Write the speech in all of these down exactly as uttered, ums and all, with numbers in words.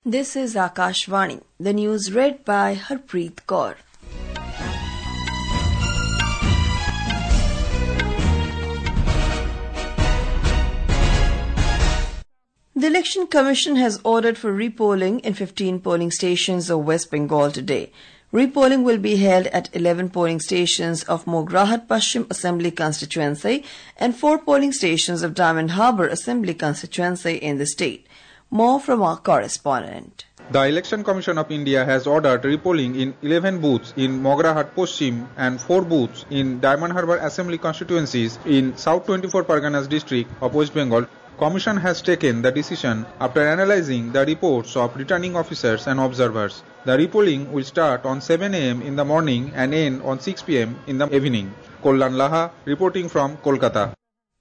This is Akashvani, the news read by Harpreet Kaur. The Election Commission has ordered for repolling in fifteen polling stations of West Bengal today. Repolling will be held at eleven polling stations of Mograhat Paschim Assembly Constituency and four polling stations of Diamond Harbour Assembly Constituency in the state. More from our correspondent. The Election Commission of India has ordered repolling in eleven booths in Mograhat Paschim and four booths in Diamond Harbour Assembly constituencies in South twenty-four Parganas district of West Bengal. Commission has taken the decision after analyzing the reports of returning officers and observers. The repolling will start on seven a m in the morning and end on six p m in the evening. Kollan Laha reporting from Kolkata.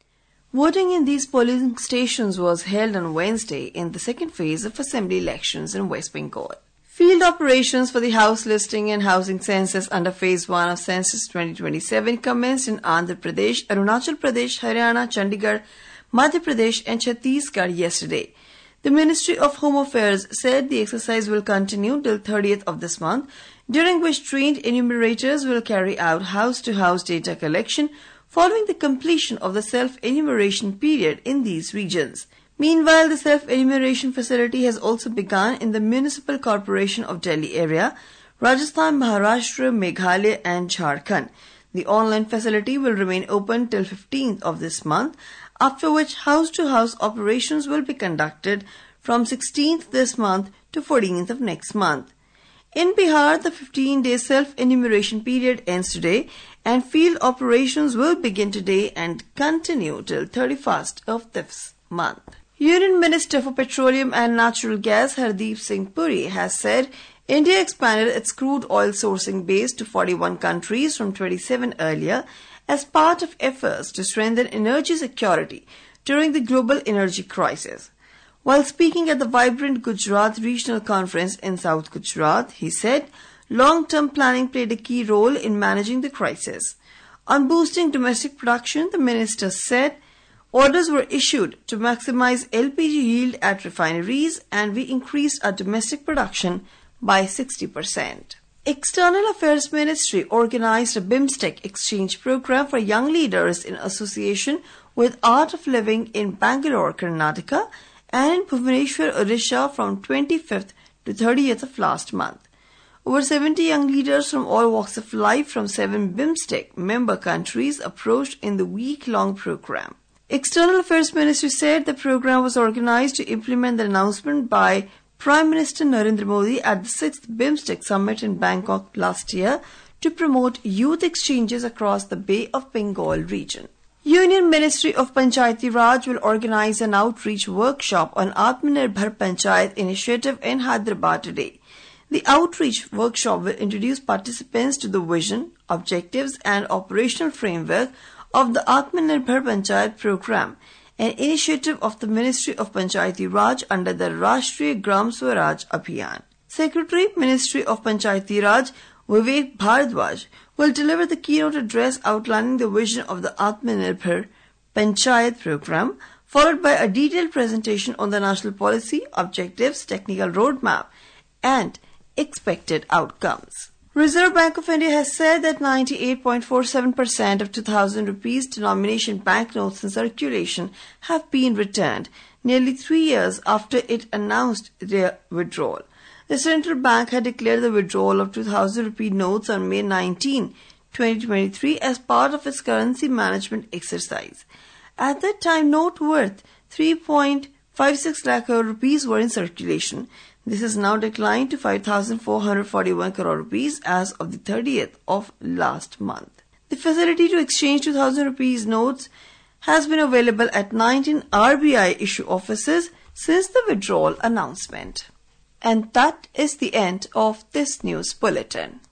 Voting in these polling stations was held on Wednesday in the second phase of assembly elections in West Bengal. Field operations for the house listing and housing census under phase one of census twenty twenty-seven commenced in Andhra Pradesh, Arunachal Pradesh, Haryana, Chandigarh, Madhya Pradesh and Chhattisgarh yesterday. The Ministry of Home Affairs said the exercise will continue till thirtieth of this month, during which trained enumerators will carry out house-to-house data collection following the completion of the self-enumeration period in these regions. Meanwhile, the self-enumeration facility has also begun in the Municipal Corporation of Delhi area, Rajasthan, Maharashtra, Meghalaya and Jharkhand. The online facility will remain open till fifteenth of this month, after which house-to-house operations will be conducted from sixteenth this month to fourteenth of next month. In Bihar, the fifteen-day self-enumeration period ends today and field operations will begin today and continue till thirty-first of this month. Union Minister for Petroleum and Natural Gas Hardeep Singh Puri has said India expanded its crude oil sourcing base to forty-one countries from twenty-seven earlier as part of efforts to strengthen energy security during the global energy crisis. While speaking at the vibrant Gujarat Regional Conference in South Gujarat, he said long-term planning played a key role in managing the crisis. On boosting domestic production, the minister said orders were issued to maximize L P G yield at refineries and we increased our domestic production by sixty percent. External Affairs Ministry organized a BIMSTEC exchange program for young leaders in association with Art of Living in Bangalore, Karnataka and in Bhubaneswar, Odisha from twenty-fifth to thirtieth of last month. Over seventy young leaders from all walks of life from seven BIMSTEC member countries approached in the week-long program. External Affairs Ministry said the program was organized to implement the announcement by Prime Minister Narendra Modi at the sixth BIMSTEC Summit in Bangkok last year to promote youth exchanges across the Bay of Bengal region. Union Ministry of Panchayati Raj will organize an outreach workshop on Atmanirbhar Panchayat initiative in Hyderabad today. The outreach workshop will introduce participants to the vision, objectives and operational framework of the Atmanirbhar Panchayat program, an initiative of the Ministry of Panchayati Raj under the Rashtriya Gram Swaraj Abhiyan. Secretary, Ministry of Panchayati Raj, Vivek Bhardwaj, will deliver the keynote address outlining the vision of the Atmanirbhar Panchayat program, followed by a detailed presentation on the national policy, objectives, technical roadmap, and expected outcomes. Reserve Bank of India has said that ninety-eight point four seven percent of two thousand rupees denomination banknotes in circulation have been returned, nearly three years after it announced their withdrawal. The central bank had declared the withdrawal of two thousand rupee notes on May nineteenth, twenty twenty-three as part of its currency management exercise. At that time, note worth three point five six lakh crore rupees were in circulation. This has now declined to five thousand four hundred forty-one crore rupees as of the thirtieth of last month. The facility to exchange two thousand rupees notes has been available at nineteen R B I issue offices since the withdrawal announcement. And that is the end of this news bulletin.